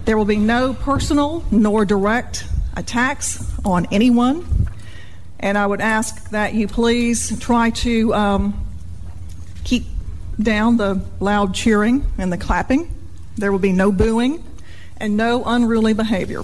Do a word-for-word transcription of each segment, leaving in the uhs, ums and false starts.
There will be no personal nor direct attacks on anyone. And I would ask that you please try to um, keep down the loud cheering and the clapping. There will be no booing and no unruly behavior.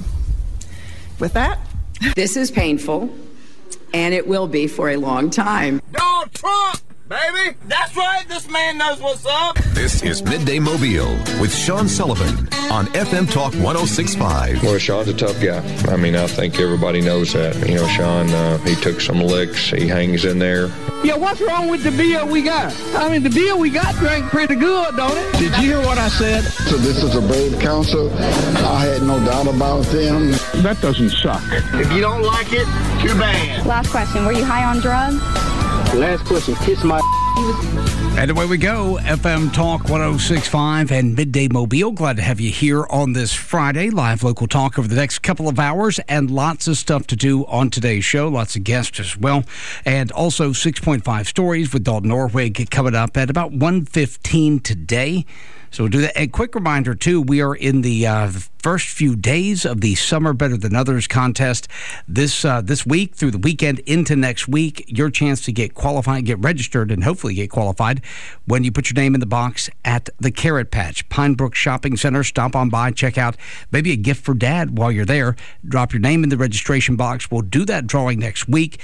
With that, this is painful, and it will be for a long time. Donald Trump, baby! That's right, this man knows what's up! This is Midday Mobile with Sean Sullivan on F M Talk one oh six point five. Well, Sean's a tough guy. I mean, I think everybody knows that. You know, Sean, uh, he took some licks. He hangs in there. Yeah, what's wrong with the beer we got? I mean, the beer we got drank pretty good, don't it? Did you hear what I said? So this is a brave council. I had no doubt about them. That doesn't suck. If you don't like it, too bad. Last question, were you high on drugs? Last question, kiss my... And away we go, F M Talk one oh six point five and Midday Mobile. Glad to have you here on this Friday. Live local talk over the next couple of hours and lots of stuff to do on today's show. Lots of guests as well. And also six point five Stories with Dalton Norwig coming up at about one fifteen today. So we'll do that. A quick reminder, too, we are in the uh, first few days of the Summer Better Than Others contest. This uh, this week, through the weekend into next week, your chance to get qualified, get registered, and hopefully get qualified when you put your name in the box at the Carrot Patch, Pine Brook Shopping Center. Stop on by, check out maybe a gift for Dad while you're there. Drop your name in the registration box. We'll do that drawing next week.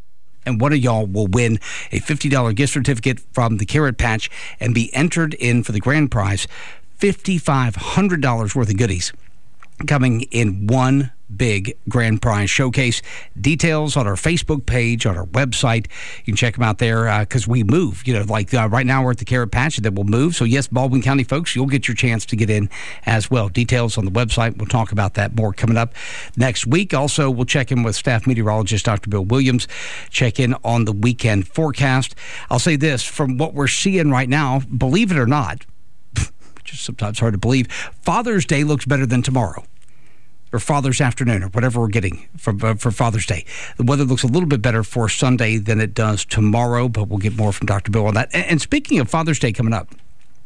And one of y'all will win a fifty dollars gift certificate from the Carrot Patch and be entered in for the grand prize, five thousand five hundred dollars worth of goodies coming in one big grand prize showcase. Details on our Facebook page, on our website. You can check them out there because uh, we move. You know, like uh, right now we're at the Carrot Patch and then we'll move. So yes, Baldwin County folks, you'll get your chance to get in as well. Details on the website. We'll talk about that more coming up next week. Also, we'll check in with staff meteorologist Doctor Bill Williams. Check in on the weekend forecast. I'll say this, from what we're seeing right now, believe it or not, which is sometimes hard to believe, Father's Day looks better than tomorrow. Or Father's Afternoon, or whatever we're getting for, uh, for Father's Day. The weather looks a little bit better for Sunday than it does tomorrow, but we'll get more from Doctor Bill on that. And, and speaking of Father's Day coming up,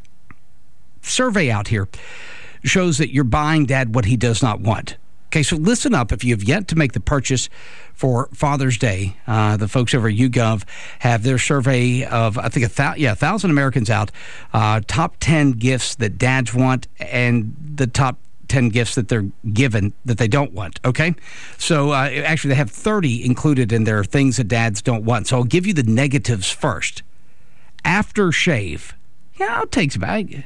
survey out here shows that you're buying Dad what he does not want. Okay, so listen up. If you have yet to make the purchase for Father's Day, uh, the folks over at YouGov have their survey of, I think, a thou- yeah, one thousand Americans out, uh, top ten gifts that dads want, and the top ten gifts that they're given that they don't want, okay? So uh, actually they have thirty included in their things that dads don't want. So I'll give you the negatives first. Aftershave. Yeah, I'll take some. I,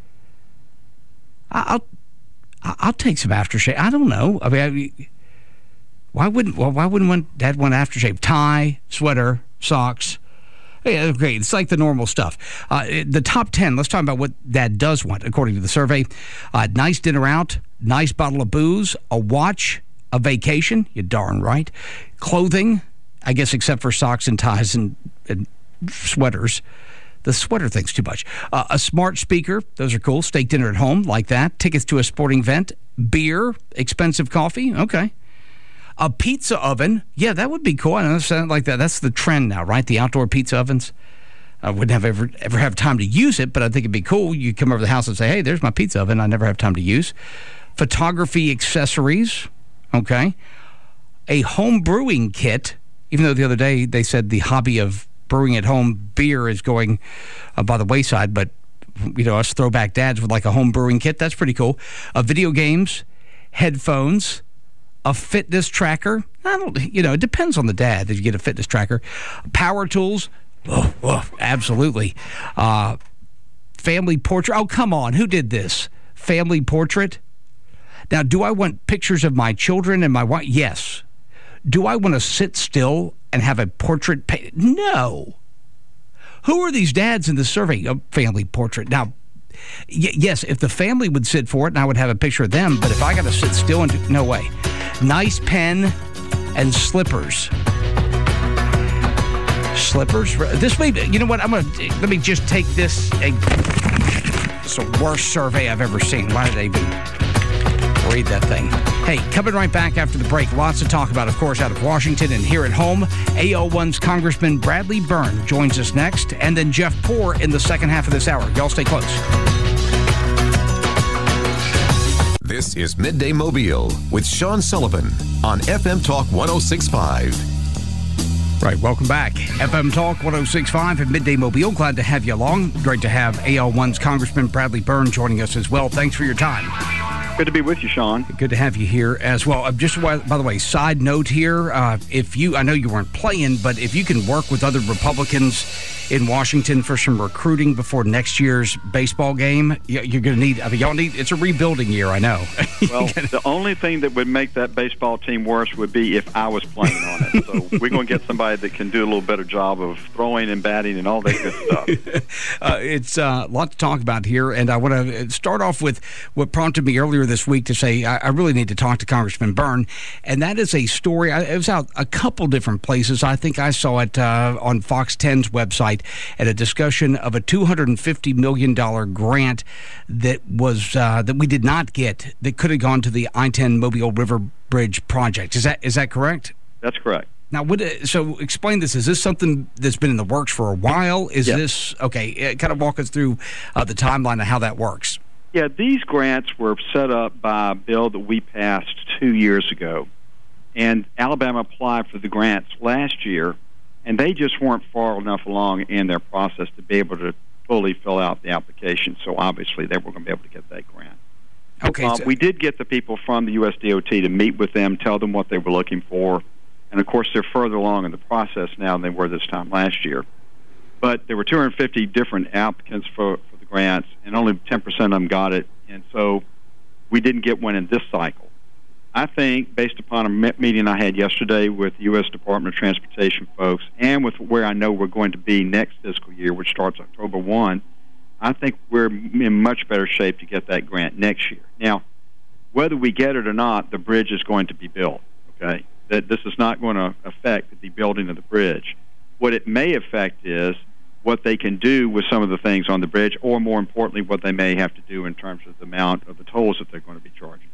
I'll I'll take some aftershave. I don't know. I mean, I, why wouldn't well, why wouldn't one, Dad want aftershave? Tie, sweater, socks. Yeah, great. It's like the normal stuff. Uh, the top ten, let's talk about what Dad does want, according to the survey. Uh, nice dinner out, nice bottle of booze, a watch, a vacation, you're darn right, clothing, I guess except for socks and ties and, and sweaters. The sweater thing's too much. Uh, a smart speaker, those are cool. Steak dinner at home, like that. Tickets to a sporting event, beer, expensive coffee, okay. A pizza oven. Yeah, that would be cool. I know, something like that. That's the trend now, right? The outdoor pizza ovens. I wouldn't have ever ever have time to use it, but I think it'd be cool. You come over to the house and say, hey, there's my pizza oven. I never have time to use. Photography accessories. Okay. A home brewing kit, even though the other day they said the hobby of brewing at home beer is going uh, by the wayside, but, you know, us throwback dads with like a home brewing kit, that's pretty cool. Uh, video games, headphones, a fitness tracker. I don't, you know, it depends on the dad if you get a fitness tracker. Power tools. Oh, oh, absolutely. Uh, family portrait. Oh, come on. Who did this? Family portrait. Now, do I want pictures of my children and my wife? Yes. Do I want to sit still and have a portrait? Pa- no. Who are these dads in the survey? A family portrait. Now, y- yes, if the family would sit for it and I would have a picture of them, but if I got to sit still and do, no way. Nice pen and slippers. Slippers? This may be, you know what? I'm going to, let me just take this. A, it's the worst survey I've ever seen. Why did I even read that thing? Hey, coming right back after the break. Lots to talk about, of course, out of Washington and here at home. A O one's Congressman Bradley Byrne joins us next, and then Jeff Poore in the second half of this hour. Y'all stay close. This is Midday Mobile with Sean Sullivan on F M Talk one oh six point five. Right, welcome back. F M Talk one oh six point five at Midday Mobile. Glad to have you along. Great to have A L one's Congressman Bradley Byrne joining us as well. Thanks for your time. Good to be with you, Sean. Good to have you here as well. Uh, just by the way, side note here, uh, if you, I know you weren't playing, but if you can work with other Republicans in Washington for some recruiting before next year's baseball game, you're going to need, I mean, y'all need, it's a rebuilding year, I know. Well, the only thing that would make that baseball team worse would be if I was playing on it. So we're going to get somebody that can do a little better job of throwing and batting and all that good stuff. uh, it's uh, a lot to talk about here, and I want to start off with what prompted me earlier this week to say I, I really need to talk to Congressman Byrne, and that is a story. I, it was out a couple different places. I think I saw it uh, on Fox ten's website at a discussion of a two hundred fifty million dollars grant that was uh, that we did not get that could have gone to the I ten Mobile River Bridge project. Is that is that correct? That's correct. Now, what, so explain this. Is this something that's been in the works for a while? Is yes. this, okay, kind of walk us through uh, the timeline of how that works. Yeah, these grants were set up by a bill that we passed two years ago. And Alabama applied for the grants last year, and they just weren't far enough along in their process to be able to fully fill out the application. So obviously they were going to be able to get that grant. Okay. Uh, so we did get the people from the U S D O T to meet with them, tell them what they were looking for. And, of course, they're further along in the process now than they were this time last year. But there were two hundred fifty different applicants for, for the grants, and only ten percent of them got it. And so we didn't get one in this cycle. I think, based upon a meeting I had yesterday with the U S Department of Transportation folks and with where I know we're going to be next fiscal year, which starts October first, I think we're in much better shape to get that grant next year. Now, whether we get it or not, the bridge is going to be built, okay? That this is not going to affect the building of the bridge. What it may affect is what they can do with some of the things on the bridge, or more importantly, what they may have to do in terms of the amount of the tolls that they're going to be charging.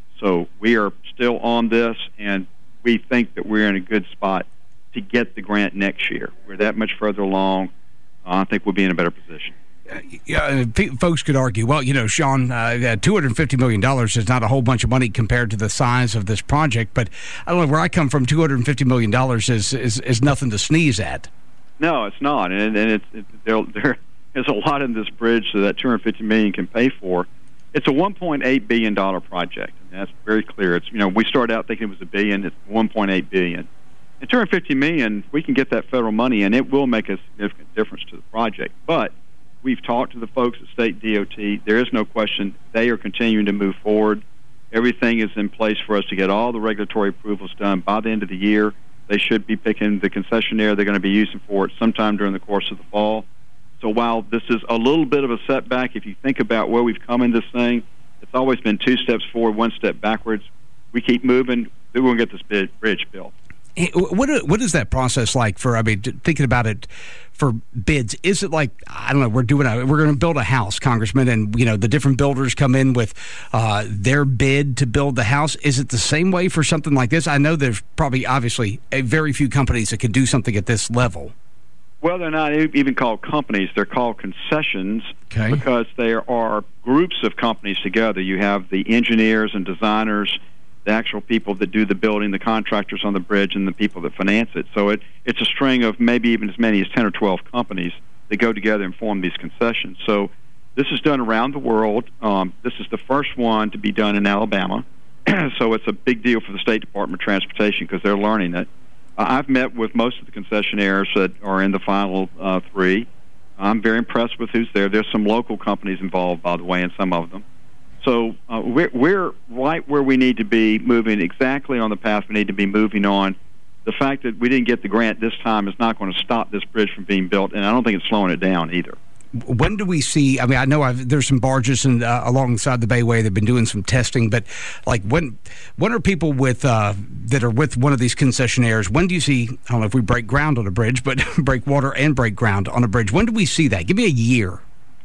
So we are still on this, and we think that we're in a good spot to get the grant next year. We're that much further along. Uh, I think we'll be in a better position. Uh, yeah, folks could argue, well, you know, Sean, uh, two hundred fifty million dollars is not a whole bunch of money compared to the size of this project, but I don't know, where I come from, two hundred fifty million dollars is, is, is nothing to sneeze at. No, it's not, and, and it's, it, there, there is a lot in this bridge so that two hundred fifty million dollars can pay for. It's a one point eight billion dollars project, and that's very clear. It's, you know, we started out thinking it was a billion, it's one point eight billion dollars. And two hundred fifty million dollars, we can get that federal money, and it will make a significant difference to the project. But we've talked to the folks at State D O T. There is no question they are continuing to move forward. Everything is in place for us to get all the regulatory approvals done by the end of the year. They should be picking the concessionaire they're going to be using for it sometime during the course of the fall. So while this is a little bit of a setback, if you think about where we've come in this thing, it's always been two steps forward, one step backwards. We keep moving. We're going to get this bridge built. What what is that process like for, I mean, thinking about it for bids? Is it like, I don't know, we're doing a, we're going to build a house, Congressman, and, you know, the different builders come in with uh, their bid to build the house. Is it the same way for something like this? I know there's probably, obviously, a very few companies that can do something at this level. Well, they're not even called companies. They're called concessions, okay, because there are groups of companies together. You have the engineers and designers, the actual people that do the building, the contractors on the bridge, and the people that finance it. So it, it's a string of maybe even as many as ten or twelve companies that go together and form these concessions. So this is done around the world. Um, this is the first one to be done in Alabama. So it's a big deal for the State Department of Transportation because they're learning it. Uh, I've met with most of the concessionaires that are in the final uh, three. I'm very impressed with who's there. There's some local companies involved, by the way, in some of them. So uh, we're, we're right where we need to be, moving exactly on the path we need to be moving on. The fact that we didn't get the grant this time is not going to stop this bridge from being built, and I don't think it's slowing it down either. When do we see, I mean, I know I've, there's some barges in, uh, alongside the Bayway. They've been doing some testing, but like when when are people with uh, that are with one of these concessionaires, when do you see, I don't know if we break ground on a bridge, but break water and break ground on a bridge, when do we see that? Give me a year.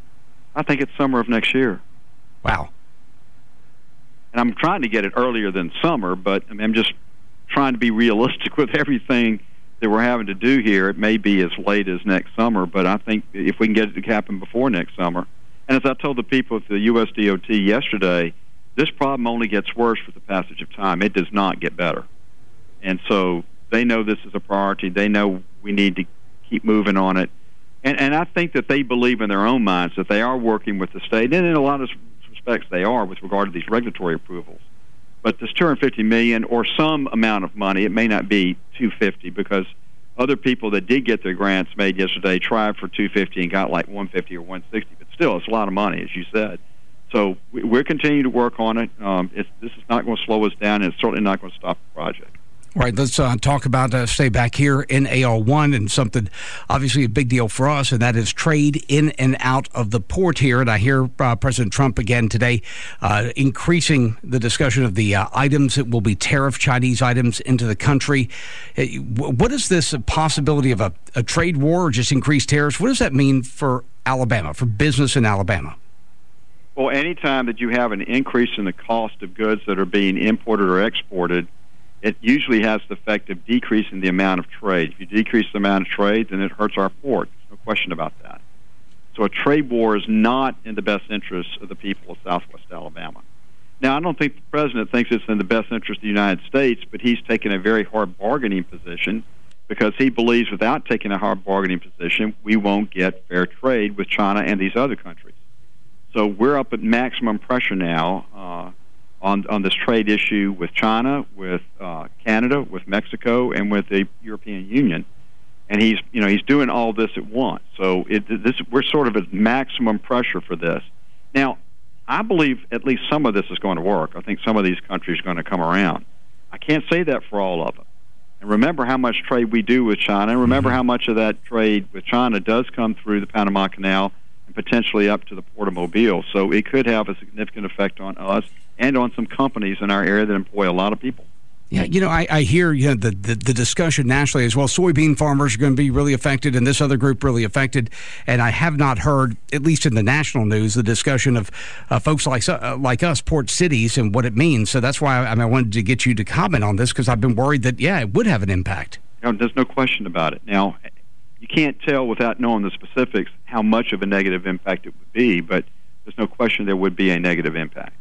I think it's summer of next year. Wow. And I'm trying to get it earlier than summer, but I mean, I'm just trying to be realistic with everything that we're having to do here. It may be as late as next summer, but I think if we can get it to happen before next summer. And as I told the people at the U S D O T yesterday, this problem only gets worse with the passage of time. It does not get better. And so they know this is a priority. They know we need to keep moving on it. And, and I think that they believe in their own minds that they are working with the state, and in a lot of respects they are with regard to these regulatory approvals. But this two hundred fifty million dollars or some amount of money, it may not be two hundred fifty because other people that did get their grants made yesterday tried for two hundred fifty and got like one hundred fifty or one hundred sixty, but still it's a lot of money, as you said. So we're continuing to work on it. Um, it's, this is not going to slow us down, and it's certainly not going to stop the project. All right, let's uh, talk about, uh, stay back here in A L one and something obviously a big deal for us, and that is trade in and out of the port here. And I hear uh, President Trump again today uh, increasing the discussion of the uh, items that will be tariff Chinese items into the country. Uh, what is this possibility of a, a trade war or just increased tariffs? What does that mean for Alabama, for business in Alabama? Well, anytime that you have an increase in the cost of goods that are being imported or exported, it usually has the effect of decreasing the amount of trade. If you decrease the amount of trade, then it hurts our port. There's no question about that. So a trade war is not in the best interest of the people of Southwest Alabama. Now, I don't think the president thinks it's in the best interest of the United States, but he's taken a very hard bargaining position because he believes without taking a hard bargaining position, we won't get fair trade with China and these other countries. So we're up at maximum pressure now uh, on on this trade issue with China, with uh, Canada, with Mexico, and with the European Union. And he's, you know, he's doing all this at once. So it, this, we're sort of at maximum pressure for this. Now, I believe at least some of this is going to work. I think some of these countries are going to come around. I can't say that for all of them. And remember how much trade we do with China. And remember how much of that trade with China does come through the Panama Canal and potentially up to the Port of Mobile. So it could have a significant effect on us and on some companies in our area that employ a lot of people. Yeah, you know, I, I hear you know, the, the, the discussion nationally as well. Soybean farmers are going to be really affected, and this other group really affected. And I have not heard, at least in the national news, the discussion of uh, folks like uh, like us, port cities, and what it means. So that's why I, I, mean, I wanted to get you to comment on this, because I've been worried that, yeah, it would have an impact. You know, there's no question about it. Now, you can't tell without knowing the specifics how much of a negative impact it would be, but there's no question there would be a negative impact.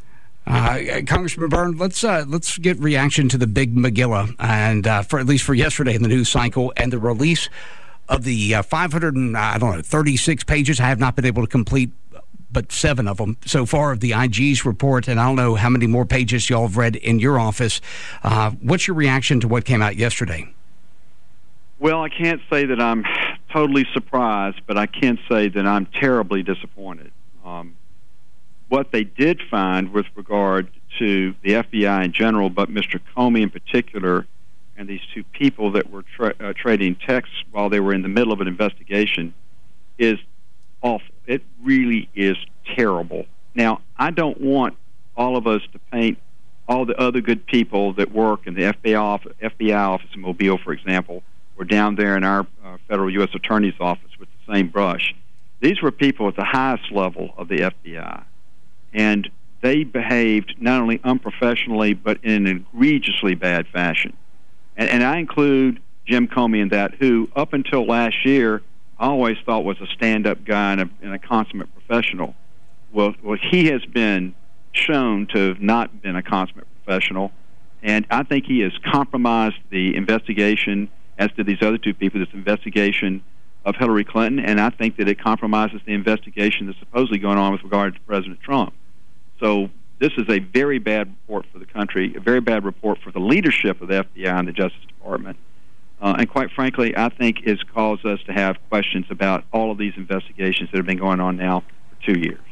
Uh, Congressman Byrne, let's uh, let's get reaction to the big Megillah, and uh, for at least for yesterday in the news cycle, and the release of the uh, five hundred and I don't know thirty-six pages. I have not been able to complete, but seven of them so far of the I G's report, and I don't know how many more pages y'all have read in your office. Uh, what's your reaction to what came out yesterday? Well, I can't say that I'm totally surprised, but I can say that I'm terribly disappointed. Um, What they did find with regard to the F B I in general, but Mister Comey in particular, and these two people that were tra- uh, trading texts while they were in the middle of an investigation, is awful. It really is terrible. Now, I don't want all of us to paint all the other good people that work in the F B I office, F B I office in Mobile, for example, or down there in our uh, federal U S Attorney's office with the same brush. These were people at the highest level of the F B I. And they behaved not only unprofessionally, but in an egregiously bad fashion. And, and I include Jim Comey in that, who, up until last year, I always thought was a stand-up guy and a, and a consummate professional. Well, well, he has been shown to have not been a consummate professional, and I think he has compromised the investigation, as did these other two people, this investigation of Hillary Clinton, and I think that it compromises the investigation that's supposedly going on with regard to President Trump. So this is a very bad report for the country, a very bad report for the leadership of the F B I and the Justice Department. Uh, and quite frankly, I think it's caused us to have questions about all of these investigations that have been going on now for two years.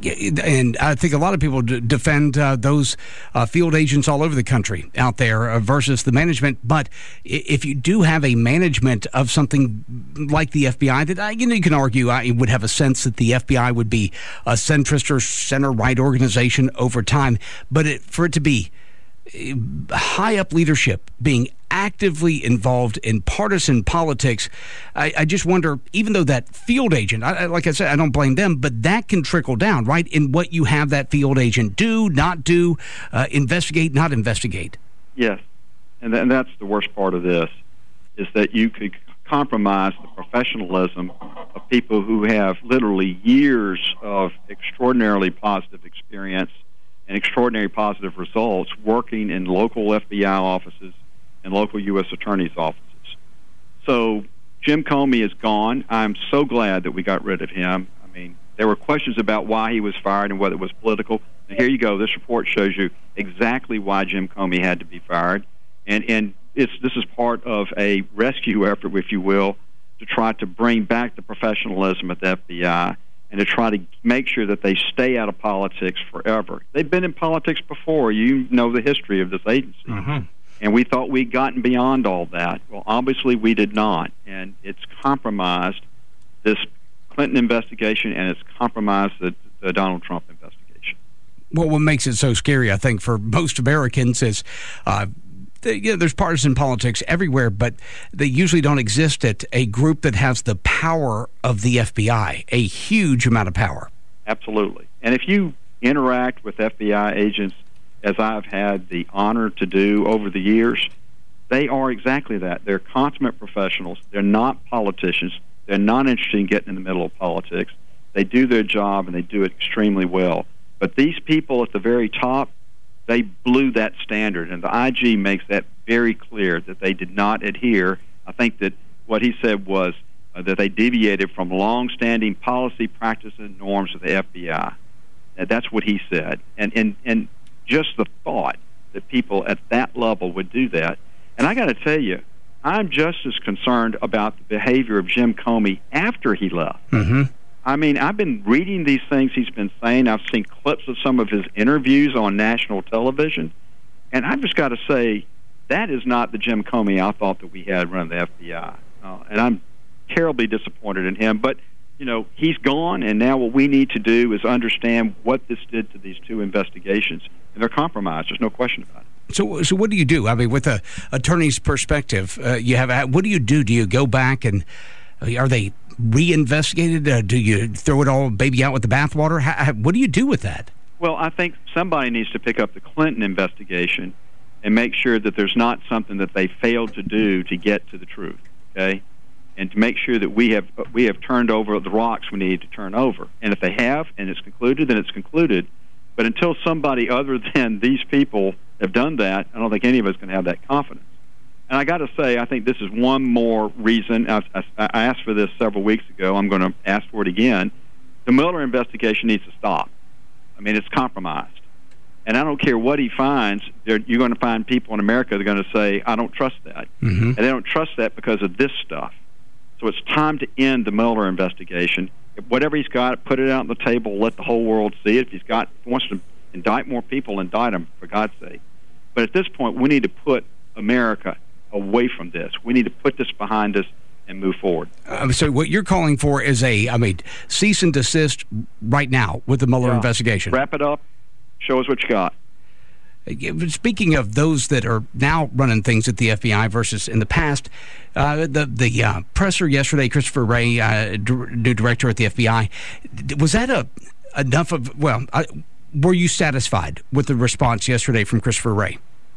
And I think a lot of people d- defend uh, those uh, field agents all over the country out there uh, versus the management. But if you do have a management of something like the F B I, that I, you know, you can argue I would have a sense that the F B I would be a centrist or center-right organization over time. But it, for it to be high up leadership being actively involved in partisan politics, I, I just wonder, even though that field agent, I, like I said, I don't blame them, but that can trickle down, right, in what you have that field agent do, not do, uh, investigate, not investigate. Yes, and, th- and that's the worst part of this, is that you could compromise the professionalism of people who have literally years of extraordinarily positive experience and extraordinary positive results working in local F B I offices and local U S attorneys' offices. So Jim Comey is gone. I'm so glad that we got rid of him. I mean, there were questions about why he was fired and whether it was political. And here you go. This report shows you exactly why Jim Comey had to be fired. And, and it's, this is part of a rescue effort, if you will, to try to bring back the professionalism at the F B I and to try to make sure that they stay out of politics forever. They've been in politics before. You know the history of this agency. Mm-hmm. And we thought we'd gotten beyond all that. Well, obviously we did not. And it's compromised this Clinton investigation, and it's compromised the, the Donald Trump investigation. Well, what makes it so scary, I think, for most Americans is uh, the, you know, there's partisan politics everywhere, but they usually don't exist at a group that has the power of the F B I, a huge amount of power. Absolutely. And if you interact with F B I agents, as I've had the honor to do over the years, they are exactly that. They're consummate professionals. They're not politicians. They're not interested in getting in the middle of politics. They do their job, and they do it extremely well. But these people at the very top, they blew that standard, and the I G makes that very clear that they did not adhere. I think that what he said was uh, that they deviated from long-standing policy, practice, and norms of the F B I. Uh, that's what he said. And, and, and just the thought that people at that level would do that. And I got to tell you, I'm just as concerned about the behavior of Jim Comey after he left. Mm-hmm. I mean, I've been reading these things he's been saying. I've seen clips of some of his interviews on national television. And I've just got to say, that is not the Jim Comey I thought that we had running the F B I. Uh, and I'm terribly disappointed in him. But, you know, he's gone, and now what we need to do is understand what this did to these two investigations. And they're compromised. There's no question about it. So, so what do you do? I mean, with a attorney's perspective, uh, you have. What do you do? Do you go back and are they reinvestigated? Uh, do you throw it all baby out with the bathwater? How, how, what do you do with that? Well, I think somebody needs to pick up the Clinton investigation and make sure that there's not something that they failed to do to get to the truth. Okay, and to make sure that we have we have turned over the rocks we need to turn over. And if they have, and it's concluded, then it's concluded. But until somebody other than these people have done that, I don't think any of us can have that confidence. And I got to say, I think this is one more reason. I, I, I asked for this several weeks ago. I'm going to ask for it again. The Mueller investigation needs to stop. I mean, it's compromised. And I don't care what he finds, you're going to find people in America that are going to say, I don't trust that. Mm-hmm. And they don't trust that because of this stuff. So it's time to end the Mueller investigation. If whatever he's got, put it out on the table, let the whole world see it. If he's got, if he wants to indict more people, indict them, for God's sake. But at this point, we need to put America away from this. We need to put this behind us and move forward. Um, so what you're calling for is a, I mean, cease and desist right now with the Mueller yeah. investigation. Wrap it up. Show us what you got. Speaking of those that are now running things at the F B I versus in the past, uh, the the uh, presser yesterday, Christopher Wray, uh, new director at the F B I, was that a enough of? Well, uh, were you satisfied with the response yesterday from Christopher Wray?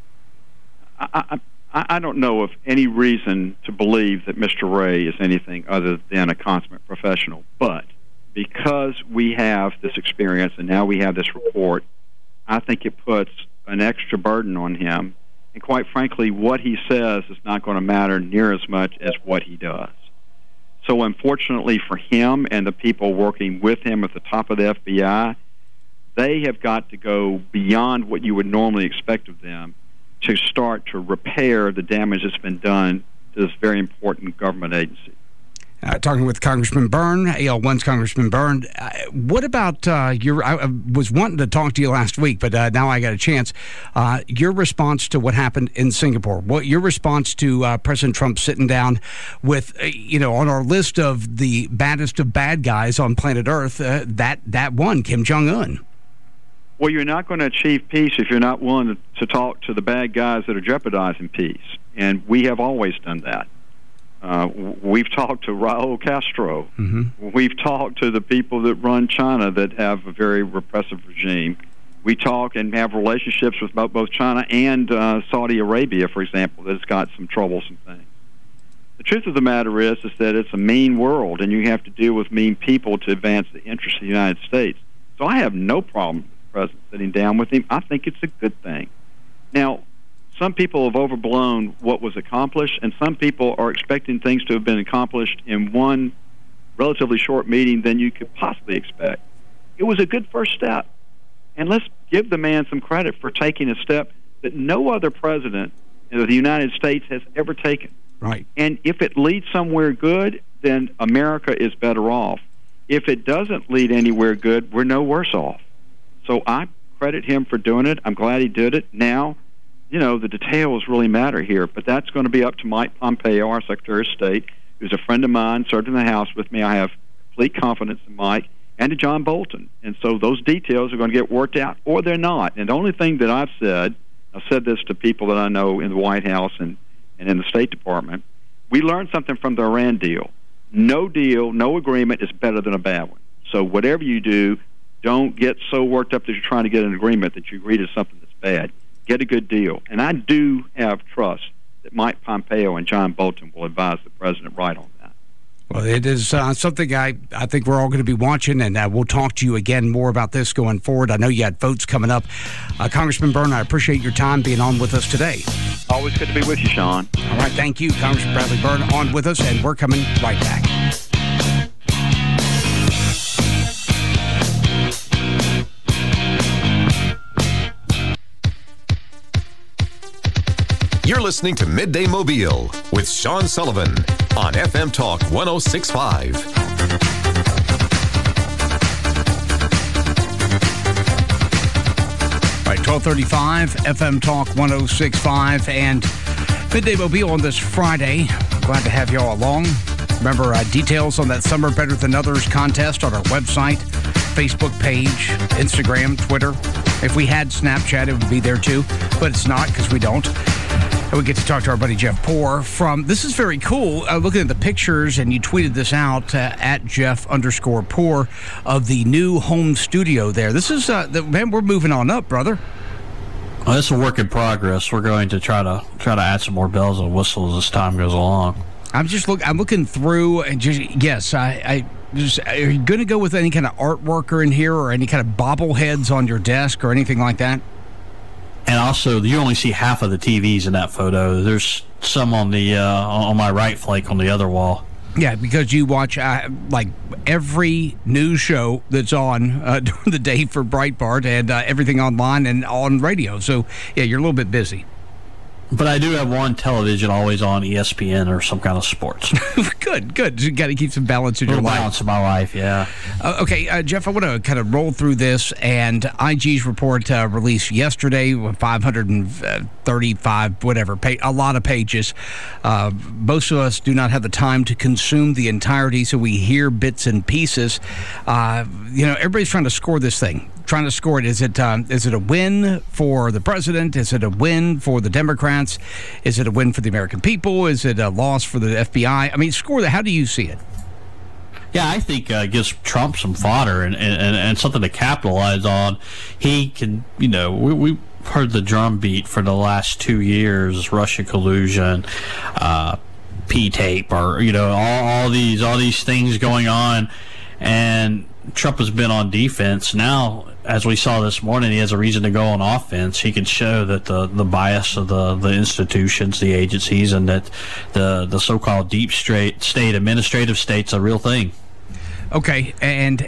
I, I, I don't know of any reason to believe that Mister Wray is anything other than a consummate professional, but because we have this experience and now we have this report, I think it puts an extra burden on him. And quite frankly, what he says is not going to matter near as much as what he does. So unfortunately for him and the people working with him at the top of the F B I, they have got to go beyond what you would normally expect of them to start to repair the damage that's been done to this very important government agency. Uh, talking with Congressman Byrne, A L one's Congressman Byrne. Uh, what about uh, your? I, I was wanting to talk to you last week, but uh, now I got a chance. Uh, your response to what happened in Singapore? What your response to uh, President Trump sitting down with, uh, you know, on our list of the baddest of bad guys on planet Earth? Uh, that that one, Kim Jong Un. Well, you're not going to achieve peace if you're not willing to, to talk to the bad guys that are jeopardizing peace, and we have always done that. Uh, we've talked to Raul Castro. Mm-hmm. We've talked to the people that run China that have a very repressive regime. We talk and have relationships with both China and uh, Saudi Arabia, for example, that's got some troublesome things. The truth of the matter is, is that it's a mean world, and you have to deal with mean people to advance the interests of the United States. So I have no problem president sitting down with him. I think it's a good thing. Now, some people have overblown what was accomplished, and some people are expecting things to have been accomplished in one relatively short meeting than you could possibly expect. It was a good first step, and let's give the man some credit for taking a step that no other president of the United States has ever taken. Right. And if it leads somewhere good, then America is better off. If it doesn't lead anywhere good, we're no worse off. So I credit him for doing it. I'm glad he did it. Now, you know, the details really matter here, but that's going to be up to Mike Pompeo, our Secretary of State, who's a friend of mine, served in the House with me. I have complete confidence in Mike, and to John Bolton. And so those details are going to get worked out, or they're not. And the only thing that I've said, I've said this to people that I know in the White House and, and in the State Department, we learned something from the Iran deal. No deal, no agreement is better than a bad one. So whatever you do, don't get so worked up that you're trying to get an agreement that you agree to something that's bad. Get a good deal. And I do have trust that Mike Pompeo and John Bolton will advise the president right on that. Well, it is uh, something I, I think we're all going to be watching, and uh, we'll talk to you again more about this going forward. I know you had votes coming up. Uh, Congressman Byrne, I appreciate your time being on with us today. Always good to be with you, Sean. All right, thank you. Congressman Bradley Byrne on with us, and we're coming right back. You're listening to Midday Mobile with Sean Sullivan on F M Talk one oh six point five. All right, twelve thirty-five, F M Talk one oh six point five, and Midday Mobile on this Friday. Glad to have you all along. Remember, uh, details on that Summer Better Than Others contest on our website, Facebook page, Instagram, Twitter. If we had Snapchat, it would be there too, but it's not because we don't. And we get to talk to our buddy Jeff Poor from, this is very cool, uh, looking at the pictures, and you tweeted this out, uh, at Jeff underscore Poor, of the new home studio there. This is, uh, the, man, we're moving on up, brother. Well, it's a work in progress. We're going to try to try to add some more bells and whistles as time goes along. I'm just look. I'm looking through, and just yes, I. I just, are you going to go with any kind of artwork or in here, or any kind of bobbleheads on your desk, or anything like that? And also, you only see half of the T Vs in that photo. There's some on the uh, on my right flank on the other wall. Yeah, because you watch uh, like every news show that's on uh, during the day for Breitbart, and uh, everything online and on radio. So yeah, you're a little bit busy. But I do have one television always on, E S P N or some kind of sports. Good, good. You got to keep some balance in your life. Balance in my life, yeah. Uh, okay, uh, Jeff, I want to kind of roll through this. And I G's report uh, released yesterday, five hundred thirty-five, whatever, pay, a lot of pages. Uh, most of us do not have the time to consume the entirety, so we hear bits and pieces. Uh, you know, everybody's trying to score this thing. Trying to score it. Is it um, is it a win for the president? Is it a win for the Democrats? Is it a win for the American people? Is it a loss for the F B I? I mean, score that. How do you see it? Yeah, I think uh, gives Trump some fodder and, and, and something to capitalize on. He can, you know, we, we heard the drumbeat for the last two years: Russia collusion, uh, P-tape, or you know, all, all these all these things going on, and Trump has been on defense. Now, as we saw this morning, he has a reason to go on offense. He can show that the, the bias of the, the institutions, the agencies, and that the the so-called deep state, state administrative state's a real thing. Okay, and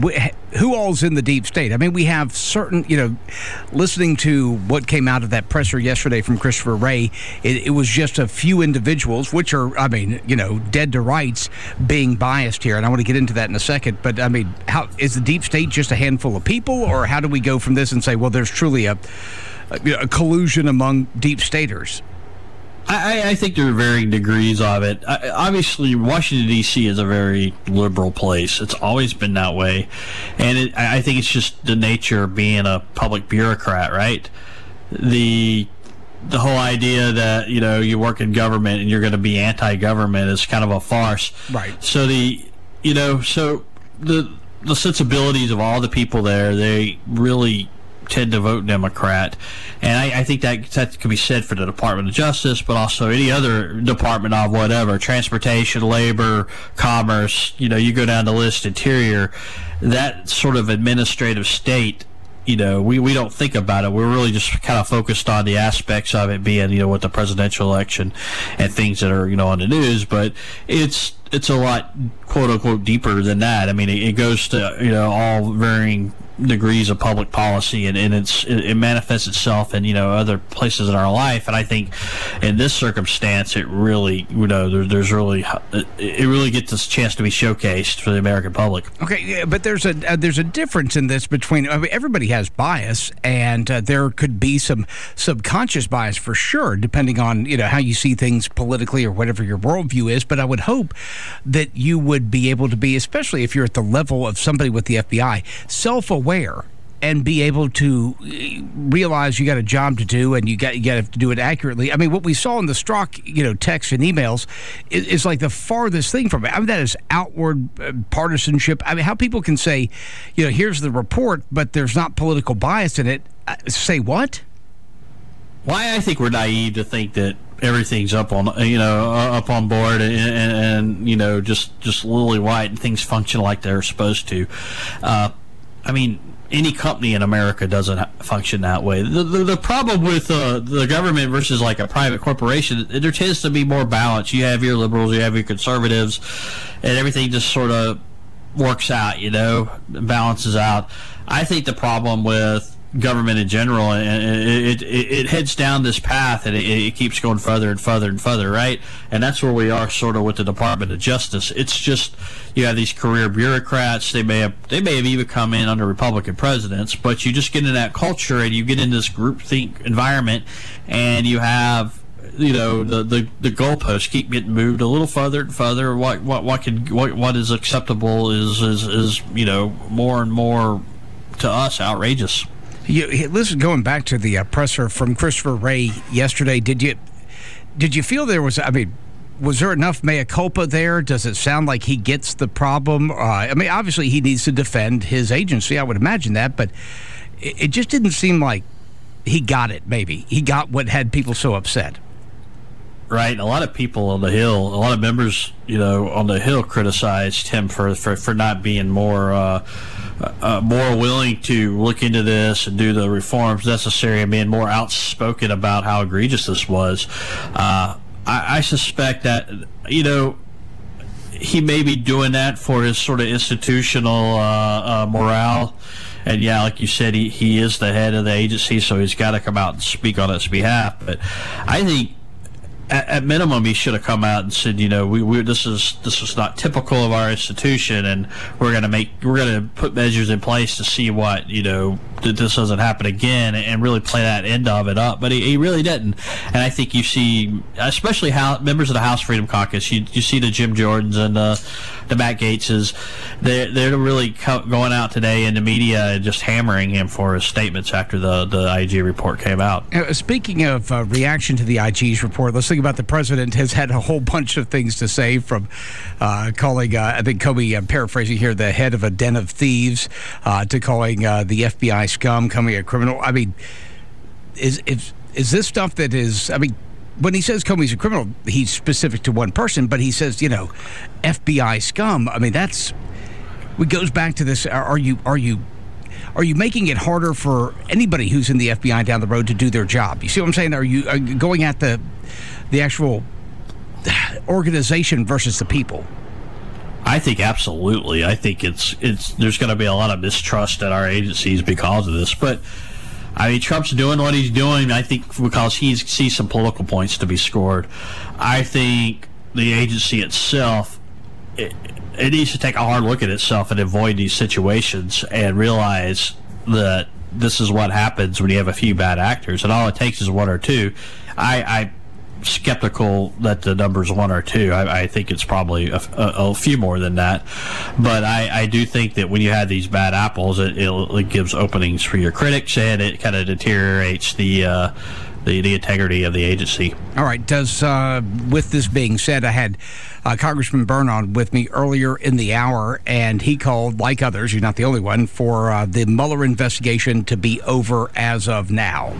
who all's in the deep state? I mean, we have certain, you know, listening to what came out of that presser yesterday from Christopher Wray, it, it was just a few individuals, which are, I mean, you know, dead to rights, being biased here, and I want to get into that in a second, but, I mean, how is the deep state just a handful of people, or how do we go from this and say, well, there's truly a, a, a collusion among deep staters? I, I think there are varying degrees of it. I, obviously, Washington, D C is a very liberal place. It's always been that way. And it, I think it's just the nature of being a public bureaucrat, right? The the whole idea that, you know, you work in government and you're going to be anti-government is kind of a farce. Right. So the, you know, so the the sensibilities of all the people there, they really tend to vote Democrat, and I, I think that that could be said for the Department of Justice, but also any other department of whatever, transportation, labor, commerce. You know, you go down the list, Interior. That sort of administrative state you know, we, we don't think about it. We're really just kind of focused on the aspects of it being, you know, with the presidential election and things that are, you know, on the news. But it's it's a lot, quote unquote, deeper than that. I mean, it, it goes to, you know, all varying degrees of public policy, and, and it's it, it manifests itself in, you know, other places in our life. And I think in this circumstance, it really, you know, there, there's really it really gets this chance to be showcased for the American public. Okay, yeah, but there's a uh, there's a difference in this between, I mean, everybody has bias, and uh, there could be some subconscious bias for sure, depending on, you know, how you see things politically or whatever your worldview is. But I would hope that you would be able to be, especially if you're at the level of somebody with the F B I, self-aware and be able to realize you got a job to do, and you got you got to do it accurately. I mean, what we saw in the Strzok, you know, texts and emails is, is like the farthest thing from it. I mean, that is outward uh, partisanship. I mean, how people can say, you know, here's the report, but there's not political bias in it. Uh, say what? Why I think we're naive to think that everything's up on, you know, up on board and, and, and you know, just just lily white and things function like they're supposed to. Uh, I mean, any company in America doesn't function that way. The, the, the problem with uh, the government versus like a private corporation, there tends to be more balance. You have your liberals, you have your conservatives, and everything just sort of works out, you know, balances out. I think the problem with government in general, and it, it, it heads down this path, and it, it keeps going further and further and further, right? And that's where we are sort of with the Department of Justice. It's just, you have these career bureaucrats. They may have they may have even come in under Republican presidents, but you just get in that culture and you get in this groupthink environment, and you have, you know, the, the, the goalposts keep getting moved a little further and further. What what what can what what is acceptable is is, is you know, more and more to us outrageous. You, listen, going back to the uh, presser from Christopher Wray yesterday, did you did you feel there was, I mean, was there enough mea culpa there? Does it sound like he gets the problem? Uh, I mean, obviously he needs to defend his agency, I would imagine that, but it, it just didn't seem like he got it, maybe. He got what had people so upset. Right, and a lot of people on the Hill, a lot of members, you know, on the Hill criticized him for for, for not being more uh, uh, more willing to look into this and do the reforms necessary, and being more outspoken about how egregious this was. Uh, I, I suspect that, you know, he may be doing that for his sort of institutional uh, uh, morale. And yeah, like you said, he, he is the head of the agency, so he's got to come out and speak on its behalf. But I think, At, at minimum, he should have come out and said, you know, we, we this is this is not typical of our institution, and we're going to make we're going to put measures in place to see what, you know, that this doesn't happen again, and really play that end of it up. But he, he really didn't. And I think you see, especially how members of the House Freedom Caucus, you you see the Jim Jordans and the the Matt Gaetzes, they're they're really co- going out today in the media and just hammering him for his statements after the the I G report came out. Uh, speaking of uh, reaction to the I G's report, let's think about the president has had a whole bunch of things to say, from uh, calling, uh, I think Comey, I'm paraphrasing here, the head of a den of thieves, uh, to calling uh, the F B I scum, coming a criminal. I mean, is, is is this stuff that is, I mean, when he says Comey's a criminal, he's specific to one person, but he says, you know, F B I scum. I mean, that's, it goes back to this, are you, are you, Are you making it harder for anybody who's in the F B I down the road to do their job? You see what I'm saying? Are you, are you going at the the actual organization versus the people? I think absolutely. I think it's it's there's going to be a lot of mistrust at our agencies because of this. But I mean, Trump's doing what he's doing, I think, because he sees some political points to be scored. I think the agency itself, it, it needs to take a hard look at itself and avoid these situations and realize that this is what happens when you have a few bad actors, and all it takes is one or two. I, I'm skeptical that the number's one or two. I, I think it's probably a, a, a few more than that. But I, I do think that when you have these bad apples, it, it, it gives openings for your critics, and it kind of deteriorates the uh, The, the integrity of the agency. All right. Does uh, with this being said, I had uh, Congressman Byrne on with me earlier in the hour, and he called, like others, you're not the only one, for uh, the Mueller investigation to be over as of now.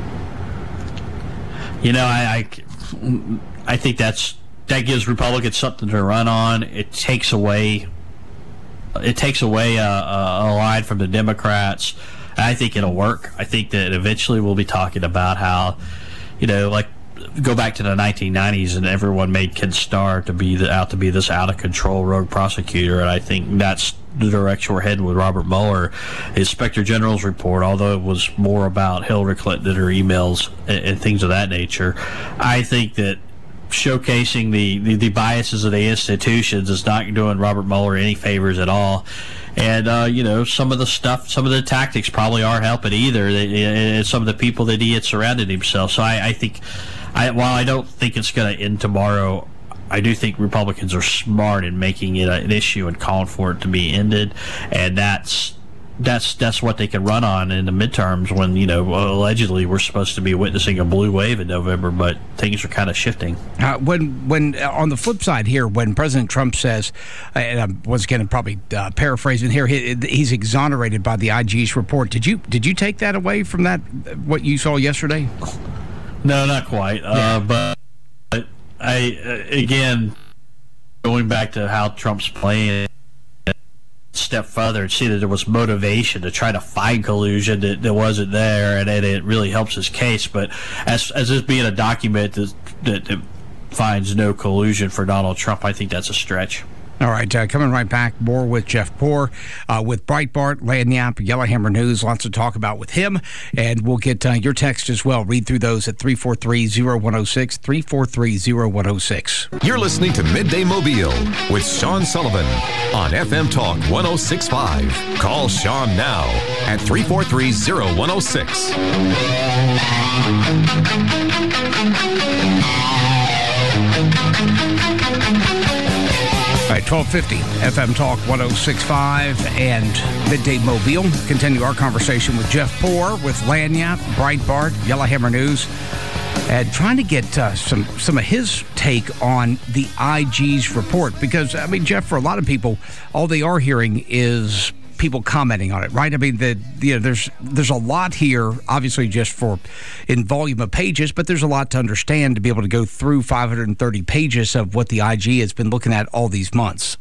You know, I, I, I think that's that gives Republicans something to run on. It takes away, it takes away a, a line from the Democrats. I think it'll work. I think that eventually we'll be talking about how, you know, like, go back to the nineteen nineties and everyone made Ken Starr to be the, out to be this out of control rogue prosecutor, and I think that's the direction we're heading with Robert Mueller. His Inspector General's report, although it was more about Hillary Clinton and her emails and, and things of that nature, I think that showcasing the, the, the biases of the institutions is not doing Robert Mueller any favors at all. And, uh, you know, some of the stuff, some of the tactics probably aren't helping either, and some of the people that he had surrounded himself. So I, I think, I, while I don't think it's going to end tomorrow, I do think Republicans are smart in making it an issue and calling for it to be ended, and that's that's that's what they can run on in the midterms when, you know, allegedly we're supposed to be witnessing a blue wave in November, but things are kind of shifting. Uh, when when uh, on the flip side here, when President Trump says, uh, and I'm once again probably uh, paraphrasing here, he, he's exonerated by the I G's report. Did you did you take that away from that, what you saw yesterday? No, not quite. Yeah. Uh, but I uh, again, going back to how Trump's playing it, step further and see that there was motivation to try to find collusion that, that wasn't there, and, and it really helps his case. But as as this being a document that, that, that finds no collusion for Donald Trump, I think that's a stretch. All right, uh, coming right back, more with Jeff Poor, uh, with Breitbart, Lagniappe, Yellowhammer News, lots to talk about with him, and we'll get uh, your text as well. Read through those at three four three, zero one zero six, three four three, zero one zero six. You're listening to Midday Mobile with Sean Sullivan on F M Talk one oh six point five. Call Sean now at three four three, zero one zero six. All right, twelve fifty, F M Talk one oh six point five and Midday Mobile. Continue our conversation with Jeff Poor with Lagniappe, Breitbart, Yellowhammer News, and trying to get uh, some, some of his take on the I G's report. Because, I mean, Jeff, for a lot of people, all they are hearing is people commenting on it, right? I mean, the, you know, there's there's a lot here, obviously, just for in volume of pages, but there's a lot to understand to be able to go through five hundred thirty pages of what the I G has been looking at all these months.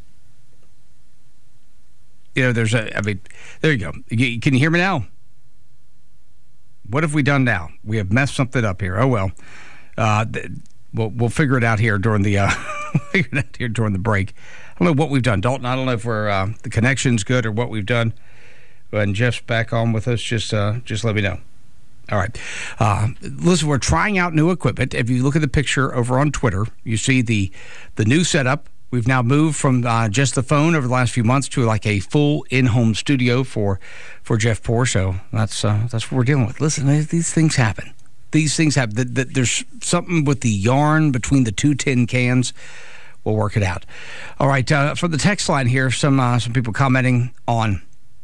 You know, there's a, I mean, there you go. You, can you hear me now? What have we done now? We have messed something up here. Oh, well. Uh, we'll, we'll figure it out here during the, uh, figure it out here during the break. I don't know what we've done, Dalton. I don't know if we're uh, the connection's good or what we've done. And Jeff's back on with us. Just uh, just let me know. All right. Uh, listen, we're trying out new equipment. If you look at the picture over on Twitter, you see the the new setup. We've now moved from uh, just the phone over the last few months to like a full in-home studio for for Jeff Poor. So that's uh, that's what we're dealing with. Listen, these things happen. These things happen. The, the, there's something with the yarn between the two tin cans. We'll work it out. All right, uh, for the text line here, some uh, some people commenting on.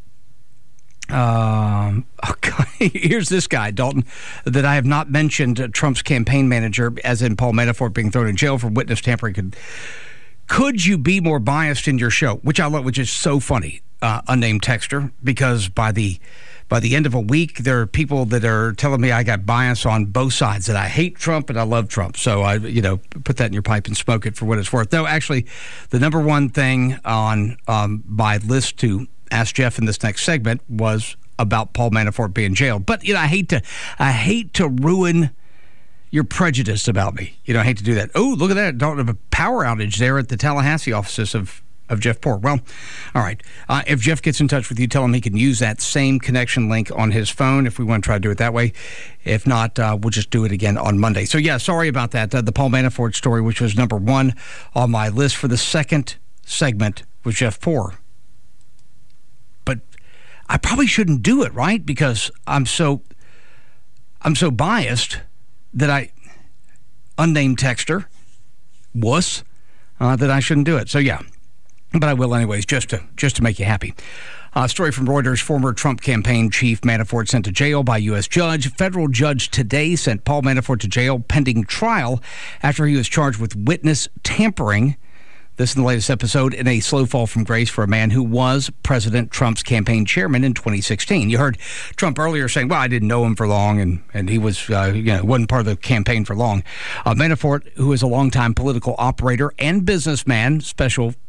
Um, okay, here's this guy, Dalton, that I have not mentioned uh, Trump's campaign manager, as in Paul Manafort being thrown in jail for witness tampering. Could, could you be more biased in your show? Which I love, which is so funny, uh, unnamed texter, because by the By the end of a week, there are people that are telling me I got bias on both sides, that I hate Trump and I love Trump. So, I, you know, put that in your pipe and smoke it for what it's worth. No, actually, the number one thing on um, my list to ask Jeff in this next segment was about Paul Manafort being jailed. But, you know, I hate to, I hate to ruin your prejudice about me. You know, I hate to do that. Oh, look at that. Don't have a power outage there at the Tallahassee offices of Of Jeff Poor. Well, all right. Uh, if Jeff gets in touch with you, tell him he can use that same connection link on his phone if we want to try to do it that way. If not, uh, we'll just do it again on Monday. So, yeah, sorry about that. Uh, the Paul Manafort story, which was number one on my list for the second segment, was Jeff Poor. But I probably shouldn't do it, right? Because I'm so I'm so biased that I, unnamed texter, wuss, uh, that I shouldn't do it. So, yeah. But I will anyways, just to just to make you happy. A story from Reuters, former Trump campaign chief Manafort sent to jail by U S judge. Federal judge today sent Paul Manafort to jail pending trial after he was charged with witness tampering. This in the latest episode in a slow fall from grace for a man who was President Trump's campaign chairman in twenty sixteen. You heard Trump earlier saying, well, I didn't know him for long, and, and he was, uh, you know, wasn't part of the campaign for long. Uh, Manafort, who is a longtime political operator and businessman, special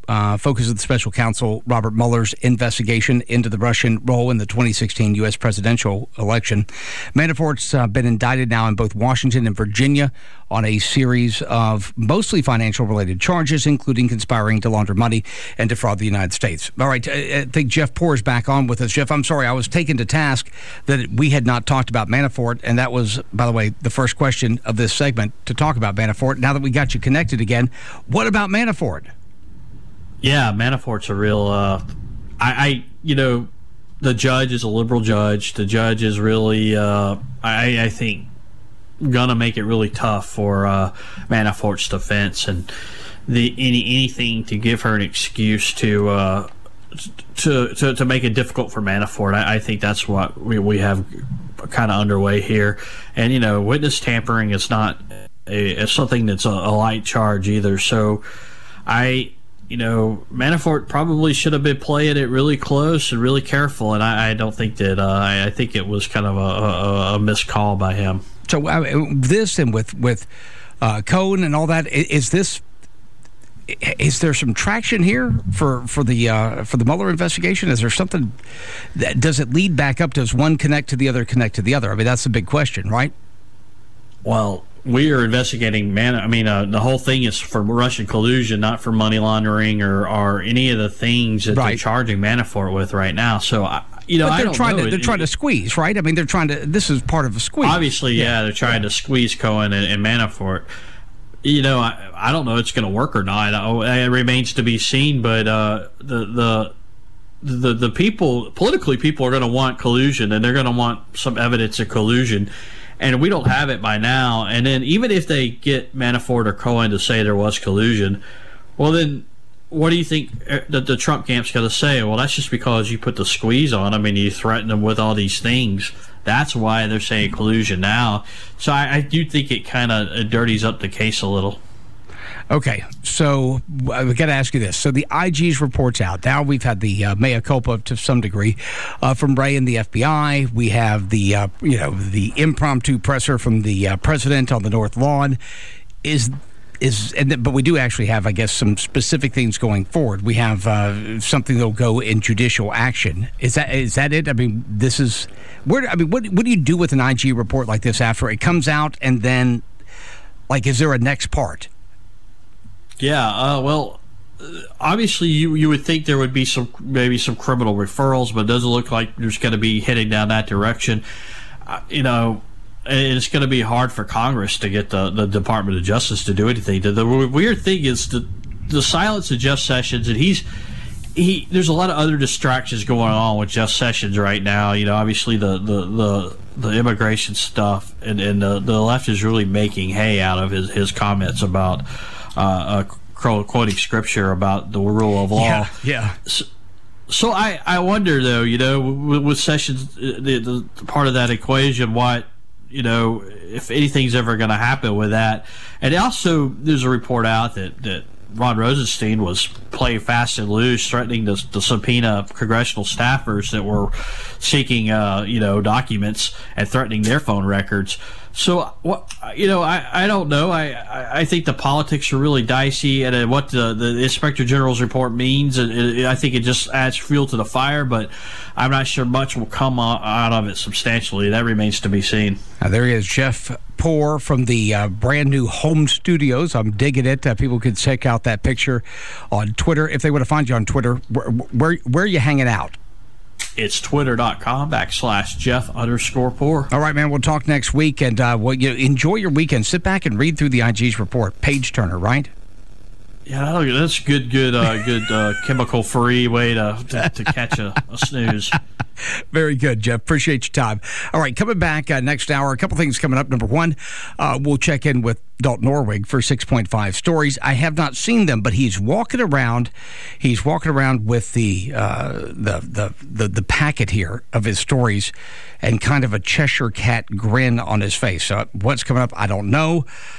uh, focus of the special counsel Robert Mueller's investigation into the Russian role in the twenty sixteen U S presidential election. Manafort's uh, been indicted now in both Washington and Virginia on a series of mostly financial-related charges, including conspiring to launder money and defraud the United States. All right, I think Jeff Poor is back on with us. Jeff, I'm sorry, I was taken to task that we had not talked about Manafort, and that was, by the way, the first question of this segment to talk about Manafort. Now that we got you connected again, what about Manafort? Yeah, Manafort's a real, uh, I, I, you know, the judge is a liberal judge. The judge is really, uh, I, I think, gonna make it really tough for uh, Manafort's defense, and the any anything to give her an excuse to uh, to, to to make it difficult for Manafort. I, I think that's what we we have kind of underway here. And you know, witness tampering is not a, it's something that's a, a light charge either. So I. You know, Manafort probably should have been playing it really close and really careful, and I, I don't think that. Uh, I, I think it was kind of a, a, a missed call by him. So uh, this and with with uh, Cohen and all that, is this? Is there some traction here for for the uh, for the Mueller investigation? Is there something? That, does it lead back up? Does one connect to the other? Connect to the other? I mean, that's the big question, right? Well, we are investigating, man. I mean, uh, the whole thing is for Russian collusion, not for money laundering or, or any of the things that right. they're charging Manafort with right now. So, I, you know, but they're I don't trying know. to they're it, trying it, to squeeze, right? I mean, they're trying to. This is part of a squeeze. Obviously, yeah, yeah they're trying yeah. to squeeze Cohen and, and Manafort. You know, I, I don't know if it's going to work or not. It remains to be seen. But uh, the the. The the people politically, people are going to want collusion, and they're going to want some evidence of collusion, and we don't have it by now. And then even if they get Manafort or Cohen to say there was collusion, well then, what do you think that the Trump camp's going to say? Well, that's just because you put the squeeze on them and you threaten them with all these things. That's why they're saying collusion now. So I, I do think it kind of dirties up the case a little. Okay, so we've got to ask you this. So the I G's report's out. Now we've had the uh, mea culpa to some degree uh, from Wray and the F B I. We have the, uh, you know, the impromptu presser from the uh, president on the North Lawn. Is is, and th- but we do actually have, I guess, some specific things going forward. We have uh, something that'll go in judicial action. Is that is that it? I mean, this is where. I mean, what what do you do with an I G report like this after it comes out, and then, like, is there a next part? Yeah, uh, well, obviously you you would think there would be some maybe some criminal referrals, but it doesn't look like there's going to be heading down that direction. Uh, you know, it's going to be hard for Congress to get the, the Department of Justice to do anything. The, the weird thing is the the silence of Jeff Sessions, and he's he. There's a lot of other distractions going on with Jeff Sessions right now. You know, obviously the the the, the immigration stuff, and and the, the left is really making hay out of his his comments about. Uh, uh, quoting scripture about the rule of law. Yeah. yeah. So, so I, I wonder, though, you know, with, with Sessions, the, the part of that equation, what, you know, if anything's ever going to happen with that. And also, there's a report out that, that Rod Rosenstein was playing fast and loose, threatening to, to subpoena congressional staffers that were seeking, uh, you know, documents and threatening their phone records. So, what you know, I, I don't know. I, I think the politics are really dicey, and what the, the Inspector General's report means, it, it, I think it just adds fuel to the fire, but I'm not sure much will come out of it substantially. That remains to be seen. Now, there he is, Jeff Poor from the uh, brand new home studios. I'm digging it. Uh, people can check out that picture on Twitter. If they want to find you on Twitter, where, where, where are you hanging out? It's twitter.com backslash Jeff underscore Poor. All right, man. We'll talk next week, and uh, well, you know, enjoy your weekend. Sit back and read through the I G's report. Page turner, right? Yeah, that's good, good, uh, good uh, chemical-free way to, to, to catch a, a snooze. Very good, Jeff. Appreciate your time. All right, coming back uh, next hour, a couple things coming up. Number one, uh, we'll check in with Dalton Norwig for six point five stories. I have not seen them, but he's walking around. He's walking around with the uh, the, the the the packet here of his stories, and kind of a Cheshire cat grin on his face. So what's coming up, I don't know,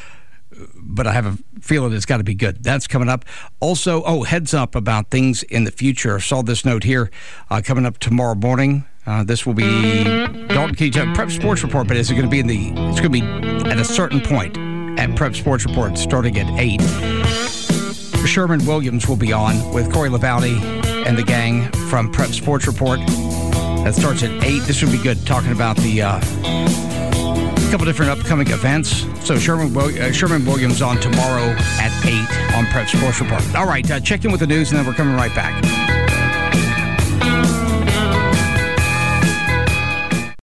but I have a feeling it's got to be good. That's coming up. Also, oh, heads up about things in the future. I saw this note here uh, coming up tomorrow morning. Uh, this will be Dalton Key Prep Sports Report, but it's going to be in the. It's going to be at a certain point at Prep Sports Report, starting at eight. We're Sherman Williams will be on with Corey Lavaldi and the gang from Prep Sports Report. That starts at eight. This would be good, talking about the uh, couple different upcoming events. So Sherman, uh, Sherman Williams on tomorrow at eight on Prep Sports Report. All right, uh, check in with the news, and then we're coming right back.